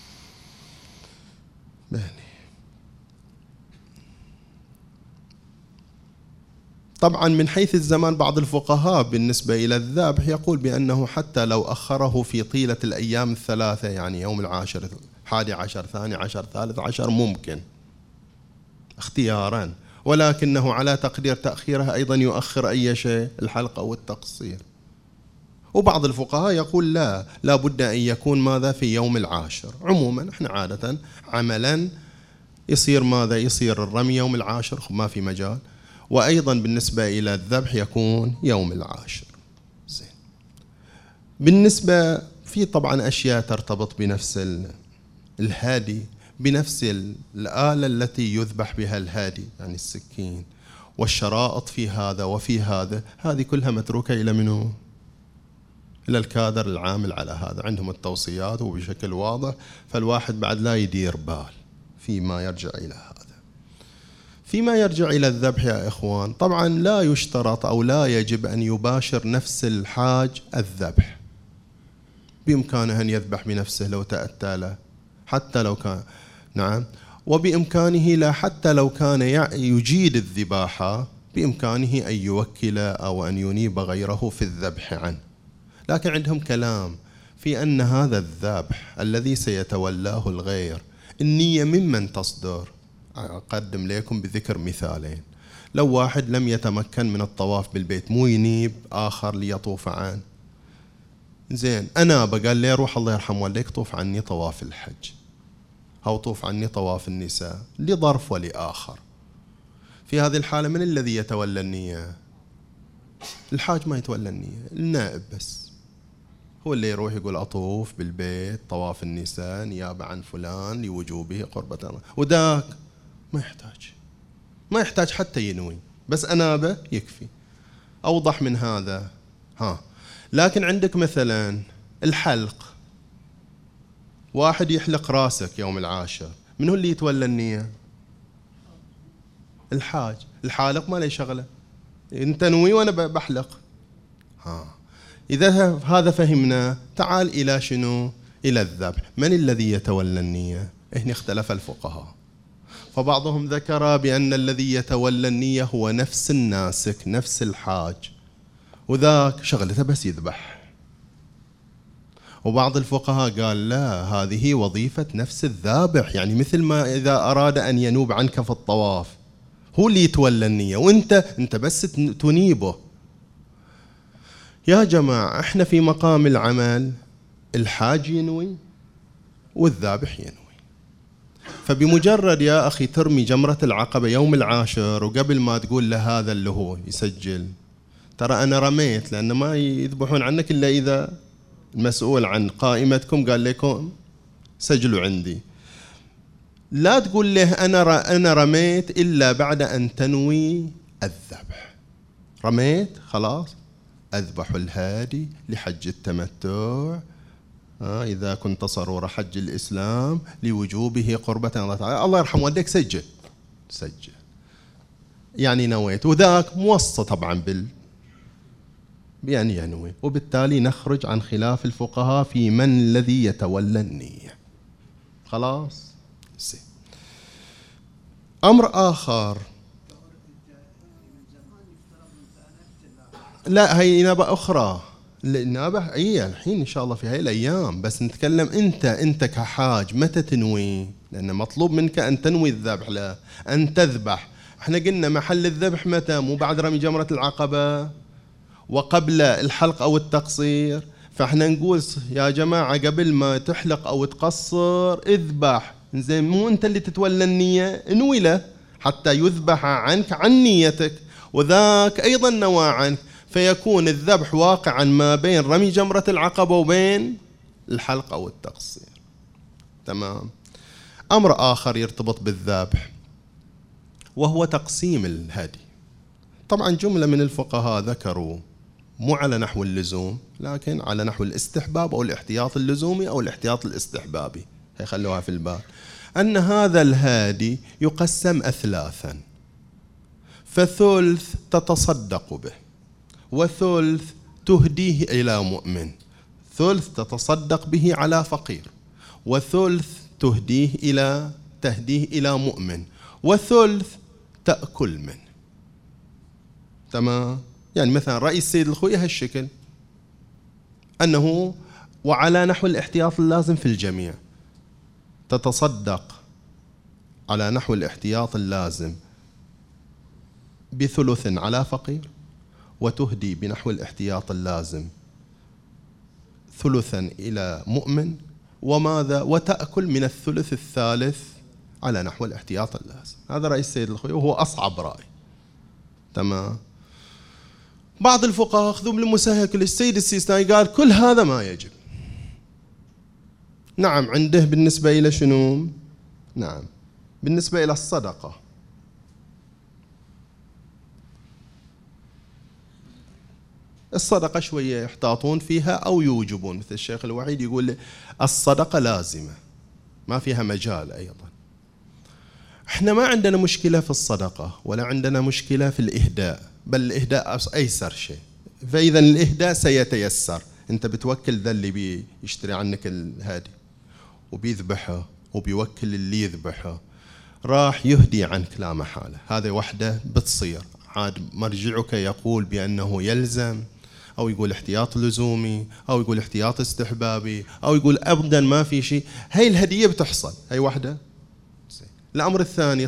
طبعا من حيث الزمان بعض الفقهاء بالنسبة إلى الذبح يقول بأنه حتى لو أخره في طيلة الأيام الثلاثة، يعني يوم العاشر، 11، 12، 13، ممكن اختيارا، ولكنه على تقدير تأخيره أيضا يؤخر أي شيء، الحلق أو التقصير. وبعض الفقهاء يقول لا بد أن يكون ماذا في يوم العاشر. عموما احنا عادة عملا يصير ماذا، يصير الرمي يوم العاشر، ما في مجال. وأيضا بالنسبة إلى الذبح يكون يوم العاشر. زين. بالنسبة في طبعا أشياء ترتبط بنفس الهادي، بنفس الآلة التي يذبح بها الهادي، يعني السكين والشرائط في هذا وفي هذا، هذه كلها متروكة إلى منه؟ إلى الكادر العامل على هذا. عندهم التوصيات وبشكل واضح، فالواحد بعد لا يدير بال فيما يرجع إلى هذا. فيما يرجع إلى الذبح يا إخوان، طبعا لا يشترط أو لا يجب أن يباشر نفس الحاج الذبح، بإمكانه أن يذبح بنفسه لو تأتى له، حتى لو كان نعم، وبإمكانه لا حتى لو كان يجيد الذباحة بإمكانه أن يوكل أو أن ينيب غيره في الذبح عنه. لكن عندهم كلام في أن هذا الذبح الذي سيتولاه الغير النية ممن تصدر. أقدم لكم بذكر مثالين. لو واحد لم يتمكن من الطواف بالبيت، مو ينيب آخر ليطوف عنه، زين، أنا بقال لي روح الله يرحم والديك طوف عني طواف الحج أو طوف عني طواف النساء، لظرف ولآخر. في هذه الحالة من الذي يتولى النية؟ الحاج ما يتولى النية، النائب بس هو اللي يروح يقول أطوف بالبيت طواف النساء نيابة عن فلان لوجوبه قربة الله، وداك ما يحتاج حتى ينوي، بس أنابه يكفي. أوضح من هذا لكن عندك مثلا الحلق، واحد يحلق راسك يوم العاشر، من هو اللي يتولى النية؟ الحاج. الحالق ما له شغله، انت نوي وانا بحلق. إذا هذا فهمنا، تعال إلى شنو؟ إلى الذبح. من الذي يتولى النية؟ هنا اختلف الفقهاء، فبعضهم ذكر بأن الذي يتولى النية هو نفس الناسك، نفس الحاج، وذاك شغلته بس يذبح. وبعض الفقهاء قال لا، هذه وظيفة نفس الذابح، يعني مثل ما إذا أراد أن ينوب عنك في الطواف هو اللي يتولى النية، وانت بس تنيبه. يا جماعة احنا في مقام العمل، الحاج ينوي والذابح ينوي. فبمجرد يا أخي ترمي جمرة العقبة يوم العاشر، وقبل ما تقول له هذا اللي هو يسجل ترى أنا رميت، لأن ما يذبحون عنك إلا إذا المسؤول عن قائمتكم قال لكم سجلوا عندي. لا تقول له أنا رميت إلا بعد أن تنوي الذبح. رميت خلاص، أذبح الهادي لحج التمتع إذا كنت صرور حج الإسلام لوجوبه قربة الله تعالى. الله يرحم والديك سجل يعني نويت، وذاك موصى طبعا بأن ينوي، وبالتالي نخرج عن خلاف الفقهاء في من الذي يتولى النية. خلاص. أمر آخر، لا هي نابة أخرى، النابة هي الحين إن شاء الله في هاي الأيام، بس نتكلم أنت كحاج متى تنوي؟ لأن مطلوب منك أن تنوي الذبح، لا أن تذبح. احنا قلنا محل الذبح متى؟ مو بعد رمي جمرة العقبة، وقبل الحلق أو التقصير، فإحنا نقول يا جماعة قبل ما تحلق أو تقصر اذبح. زين، مو أنت اللي تتولى النية، انوي له حتى يذبح عنك عن نيتك، وذاك أيضا نوى عنك، فيكون الذبح واقعا ما بين رمي جمرة العقبة وبين الحلق أو التقصير. تمام. أمر آخر يرتبط بالذبح وهو تقسيم الهدي. طبعا جملة من الفقهاء ذكروا مو على نحو اللزوم، لكن على نحو الاستحباب أو الاحتياط اللزومي أو الاحتياط الاستحبابي، هيخلوها في البال، أن هذا الهادي يقسم أثلاثا، فثلث تتصدق به، وثلث تهديه إلى مؤمن، ثلث تتصدق به على فقير، وثلث تهديه إلى مؤمن، وثلث تأكل منه. تمام. يعني مثلا رأي السيد الخوئي هالشكل، أنه وعلى نحو الاحتياط اللازم في الجميع، تتصدق على نحو الاحتياط اللازم بثلث على فقير، وتهدي بنحو الاحتياط اللازم ثلثا إلى مؤمن، وماذا؟ وتأكل من الثلث الثالث على نحو الاحتياط اللازم. هذا رأي السيد الخوئي وهو أصعب رأي. تمام. بعض الفقهاء أخذوا بالمسهل، السيد السيستاني قال كل هذا ما يجب. نعم، عنده بالنسبة إلى شنو؟ نعم، بالنسبة إلى الصدقة شوية يحتاطون فيها أو يوجبون، مثل الشيخ الوحيد يقول الصدقة لازمة ما فيها مجال. أيضا احنا ما عندنا مشكلة في الصدقة ولا عندنا مشكلة في الإهداء، بل الإهداء أيسر شيء. فإذا الإهداء سيتيسر، أنت بتوكل ذا اللي بيشتري عنك الهادي وبيذبحه، وبيوكل اللي يذبحه راح يهدي عنك لا محالة. هذا وحده بتصير. عاد مرجعك يقول بأنه يلزم، أو يقول احتياط لزومي، أو يقول احتياط استحبابي، أو يقول أبدا ما في شيء، هاي الهدية بتحصل، هاي وحده. الأمر الثاني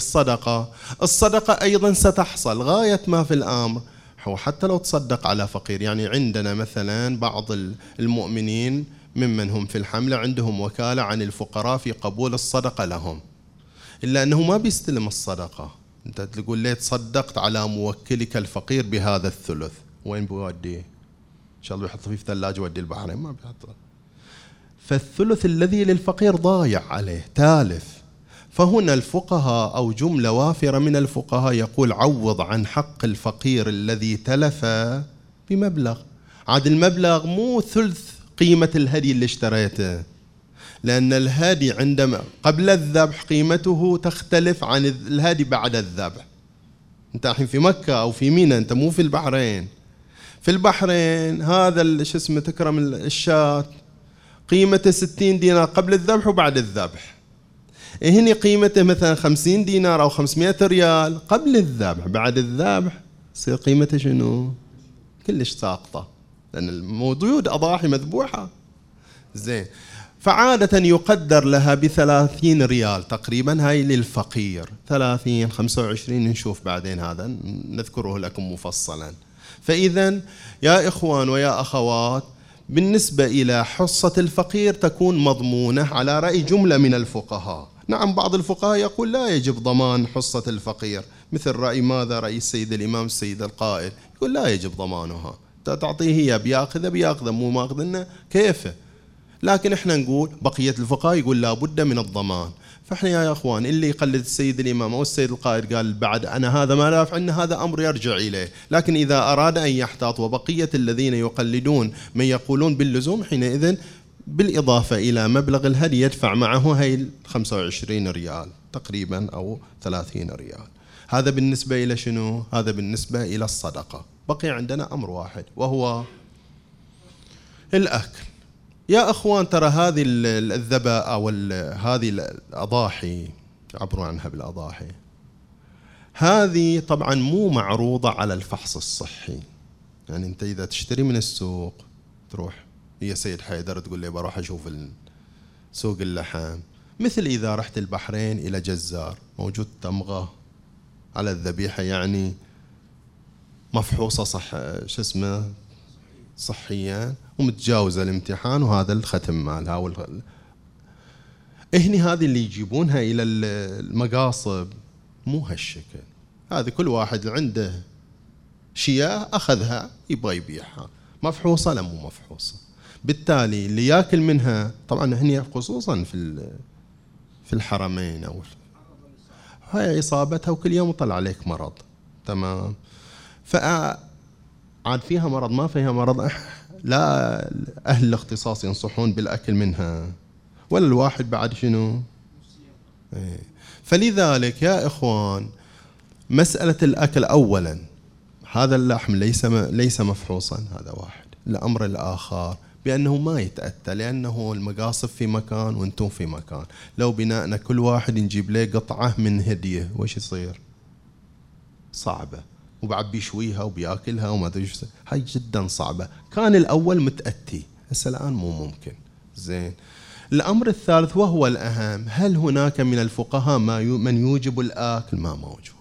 الصدقة أيضا ستحصل غاية ما في الأمر، حتى لو تصدق على فقير. يعني عندنا مثلا بعض المؤمنين ممن هم في الحملة عندهم وكالة عن الفقراء في قبول الصدقة لهم، إلا أنه ما بيستلم الصدقة. أنت تقول ليه تصدقت على موكلك الفقير بهذا الثلث، وين بيوديه؟ إن شاء الله بيحط فيه في ثلاجة ودي البحرين، ما بيحط. فالثلث الذي للفقير ضايع عليه، تالف. فهنا الفقهاء أو جملة وافرة من الفقهاء يقول عوض عن حق الفقير الذي تلف بمبلغ. عاد المبلغ مو ثلث قيمة الهدي اللي اشتريته، لأن الهدي عندما قبل الذبح قيمته تختلف عن الهدي بعد الذبح. أنت الحين في مكة أو في ميناء، أنت مو في البحرين. في البحرين هذا شو اسمه تكرم الشاة قيمته 60 دينار قبل الذبح وبعد الذبح. هنا قيمته مثلا 50 دينار أو 500 ريال قبل الذبح، بعد الذبح تصير قيمته شنو؟ كلش ساقطة، لأن الموجود أضاحي مذبوحة. زين، فعادة يقدر لها ب30 ريال تقريبا، هاي للفقير 30 25 نشوف بعدين، هذا نذكره لكم مفصلا. فإذا يا إخوان ويا أخوات، بالنسبة إلى حصة الفقير تكون مضمونة على رأي جملة من الفقهاء. نعم، بعض الفقهاء يقول لا يجب ضمان حصة الفقير، مثل رأي ماذا؟ رأي السيد الإمام السيد القائد، يقول لا يجب ضمانها، تعطيه هي بياخذ مو ماخذنا كيفه. لكن احنا نقول بقية الفقهاء يقول لا بد من الضمان. فاحنا يا اخوان اللي يقلد السيد الامام او السيد القائد قال بعد انا هذا ما دافع عنه، هذا امر يرجع اليه. لكن اذا اراد ان يحتاط، وبقية الذين يقلدون من يقولون باللزوم، حينئذ بالاضافة الى مبلغ الهدي يدفع معه هاي 25 ريال تقريبا او 30 ريال. هذا بالنسبة الى شنو؟ هذا بالنسبة الى الصدقة. بقي عندنا امر واحد وهو الاكل. يا أخوان، ترى هذه الذبائح أو هذه الأضاحي، عبروا عنها بالأضاحي، هذه طبعا مو معروضة على الفحص الصحي. يعني أنت إذا تشتري من السوق تروح، هي سيد حيدر تقول لي بروح أشوف سوق اللحم، مثل إذا رحت البحرين إلى جزار موجود تمغة على الذبيحة، يعني مفحوصة صح شو اسمه صحيا ومتجاوزة الامتحان وهذا الختم مالها هني هذه اللي يجيبونها إلى المقاصب مو هالشكل. هذا كل واحد عنده شياه أخذها يبغى يبيعها، مفحوصة لا مو مفحوصة. بالتالي اللي ياكل منها طبعا هني خصوصا في الحرمين أو هاي إصابتها وكل يوم يطلع عليك مرض، تمام. عاد فيها مرض ما فيها مرض، لا أهل الاختصاص ينصحون بالأكل منها ولا الواحد بعد شنو. فلذلك يا إخوان مسألة الأكل أولا هذا اللحم ليس مفحوصا، هذا واحد. الأمر الآخر بأنه ما يتأتى، لأنه المقاصف في مكان وانتم في مكان. لو بناءنا كل واحد نجيب له قطعة من هدية وش يصير؟ صعبة، وبعد بيشويها وبياكلها وما ادري ايش، هاي جدا صعبة. كان الأول متأتي، هسه الآن مو ممكن. زين. الأمر الثالث وهو الأهم، هل هناك من الفقهاء من يوجب الآكل؟ ما موجود.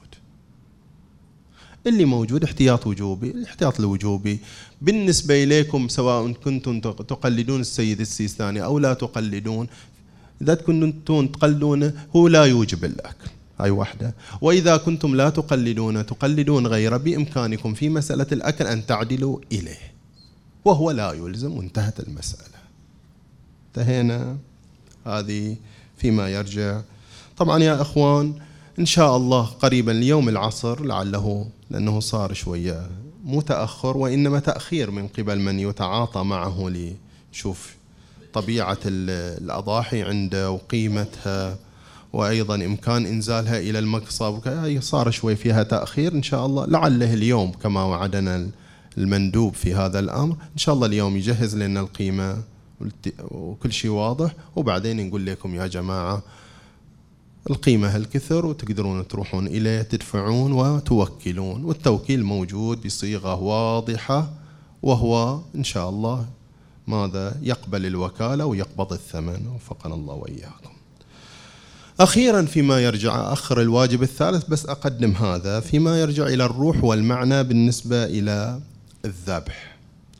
اللي موجود احتياط وجوبي. الاحتياط الوجوبي بالنسبة إليكم سواء كنتم تقلدون السيد السيستاني أو لا تقلدون، إذا كنتم تقلدونه هو لا يوجب الأكل، هاي واحدة. وإذا كنتم لا تقلدون غيره، بإمكانكم في مسألة الأكل أن تعدلوا إليه، وهو لا يلزم، وانتهت المسألة. انتهينا. هذه فيما يرجع. طبعا يا أخوان إن شاء الله قريبا ليوم العصر لعله، لأنه صار شوية مو تأخر وإنما تأخير من قبل من يتعاطى معه لشوف طبيعة الأضاحي عنده وقيمتها، وأيضا إمكان إنزالها إلى المقصب، هي صار شوي فيها تأخير. إن شاء الله لعله اليوم كما وعدنا المندوب في هذا الأمر، إن شاء الله اليوم يجهز لنا القيمة وكل شيء واضح، وبعدين نقول لكم يا جماعة القيمة هالكثر وتقدرون تروحون إليه تدفعون وتوكلون، والتوكيل موجود بصيغة واضحة، وهو إن شاء الله ماذا يقبل الوكالة ويقبض الثمن، وفقنا الله وإياكم. أخيرا فيما يرجع أخر الواجب الثالث، بس أقدم هذا فيما يرجع إلى الروح والمعنى بالنسبة إلى الذبح.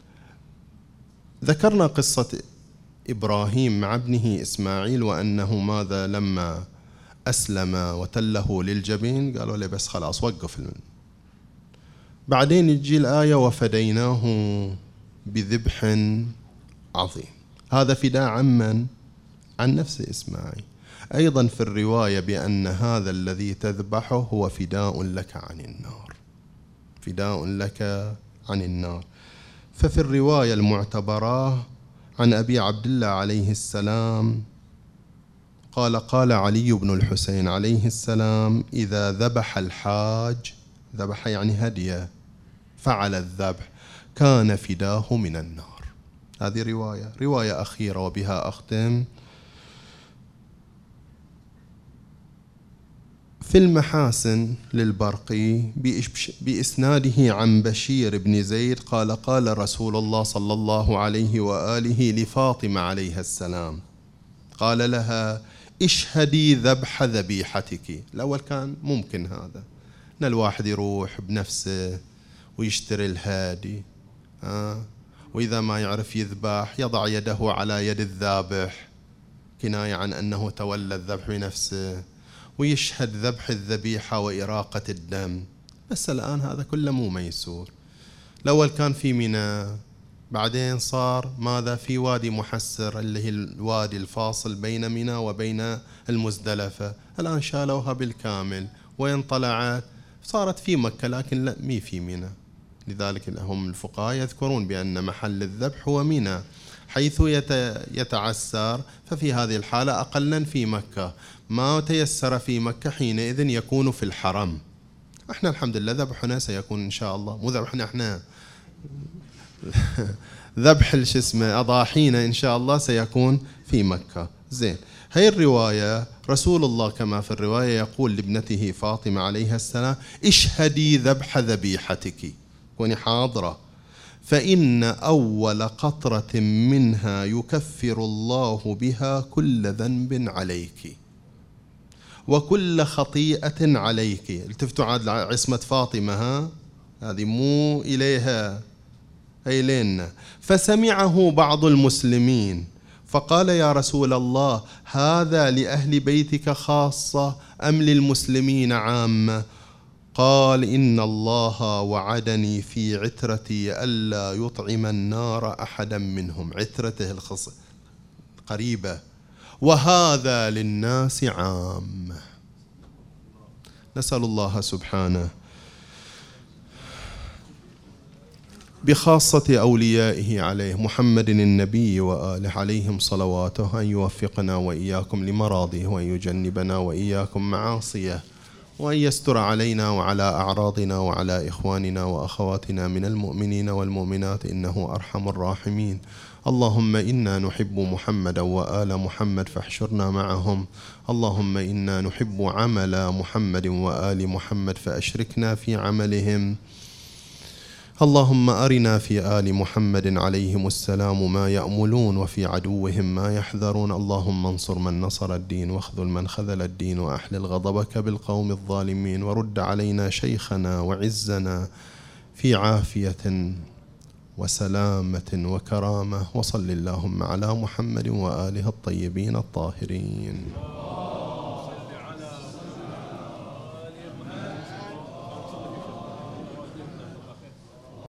ذكرنا قصة إبراهيم مع ابنه إسماعيل، وأنه ماذا لما أسلم وتله للجبين قالوا له بس خلاص وقف. بعدين يجي الآية وفديناه بذبح عظيم. هذا فداء عن نفس إسماعيل. أيضا في الرواية بأن هذا الذي تذبحه هو فداء لك عن النار، فداء لك عن النار. ففي الرواية المعتبرة عن أبي عبد الله عليه السلام قال علي بن الحسين عليه السلام: إذا ذبح الحاج، ذبح يعني هديه، فعل الذبح كان فداه من النار. هذه رواية أخيرة وبها أختم. في المحاسن للبرقي بإسناده عن بشير بن زيد قال رسول الله صلى الله عليه وآله لفاطمة عليها السلام، قال لها: اشهدي ذبح ذبيحتك. الأول كان ممكن هذا أن الواحد يروح بنفسه ويشتري الهادي، وإذا ما يعرف يذبح يضع يده على يد الذابح كناية عن أنه تولى الذبح بنفسه، ويشهد ذبح الذبيحة وإراقة الدم. بس الآن هذا كله مو ميسور. الأول كان في منى، بعدين صار ماذا في وادي محسر اللي هي الوادي الفاصل بين منى وبين المزدلفة. الآن شالوها بالكامل، وين طلعت؟ صارت في مكة لكن لا مي في منى. لذلك هم الفقهاء يذكرون بأن محل الذبح هو منى، حيث يتعسر. ففي هذه الحالة أقلا في مكة، ما تيسر في مكة حينئذ يكون في الحرم. احنا الحمد لله ذبحنا سيكون إن شاء الله، مو ذبحنا احنا ذبح أضاحينا إن شاء الله سيكون في مكة. زين. هي الرواية رسول الله كما في الرواية يقول لابنته فاطمة عليها السلام: اشهدي ذبح ذبيحتك، كوني حاضرة، فإن أول قطرة منها يكفر الله بها كل ذنب عليك وكل خطيئة عليك. التفتوا عاد عصمة فاطمة، هذه مو إليها أي لنا. فسمعه بعض المسلمين فقال يا رسول الله هذا لأهل بيتك خاصة أم للمسلمين عامة؟ قال إن الله وعدني في عترتي ألا يطعم النار أحدا منهم، عترته قريبة، وهذا للناس عامة. نسأل الله سبحانه بخاصة أوليائه عليه محمد النبي وآله عليهم صلواته أن يوفقنا وإياكم لمراضيه، وأن يجنبنا وإياكم معاصيه، وأن يستر علينا وعلى أعراضنا وعلى إخواننا وأخواتنا من المؤمنين والمؤمنات إنه أرحم الراحمين. اللهم إنا نحب محمدا وآل محمد فاحشرنا معهم. اللهم إنا نحب عمل محمد وآل محمد فأشركنا في عملهم. اللهم أرنا في آل محمد عليهم السلام ما يأملون وفي عدوهم ما يحذرون. اللهم انصر من نصر الدين واخذل من خذل الدين وأحلل غضبك بالقوم الظالمين، ورد علينا شيخنا وعزنا في عافية وسلامة وكرامة. وصل اللهم على محمد وآله الطيبين الطاهرين.